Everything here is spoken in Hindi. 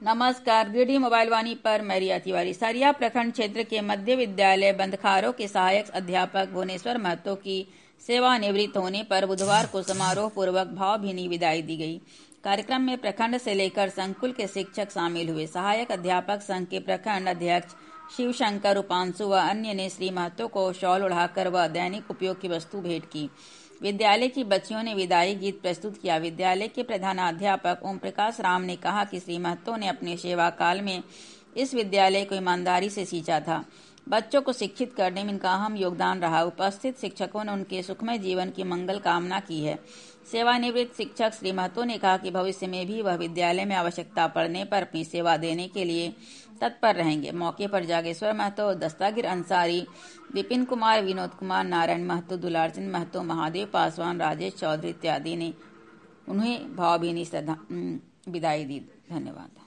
नमस्कार, गिरिडीह मोबाइल वाणी पर मैं रिया तिवारी। सरिया प्रखंड क्षेत्र के मध्य विद्यालय बंदखारों के सहायक अध्यापक भुवनेश्वर महतो की सेवानिवृत्त होने पर बुधवार को समारोह पूर्वक भावभीनी विदाई दी गई। कार्यक्रम में प्रखंड से लेकर संकुल के शिक्षक शामिल हुए। सहायक अध्यापक संघ के प्रखंड अध्यक्ष शिवशंकर उपांशु व अन्य ने श्री महतो को शॉल ओढ़ाकर व दैनिक उपयोग की वस्तु भेंट की। विद्यालय की बच्चियों ने विदाई गीत प्रस्तुत किया। विद्यालय के प्रधानाध्यापक ओम प्रकाश राम ने कहा कि श्री महतो ने अपने सेवा काल में इस विद्यालय को ईमानदारी से सींचा था। बच्चों को शिक्षित करने में इनका अहम योगदान रहा। उपस्थित शिक्षकों ने उनके सुखमय जीवन की मंगल कामना की है। सेवानिवृत्त शिक्षक श्री महतो ने कहा कि भविष्य में भी वह विद्यालय में आवश्यकता पड़ने पर अपनी सेवा देने के लिए तत्पर रहेंगे। मौके पर जागेश्वर महतो, दस्तागिर अंसारी, विपिन कुमार, विनोद कुमार, नारायण महतो, दुलारचंद महतो, महादेव पासवान, राजेश चौधरी इत्यादि ने उन्हें भावभीनी विदाई दी। धन्यवाद।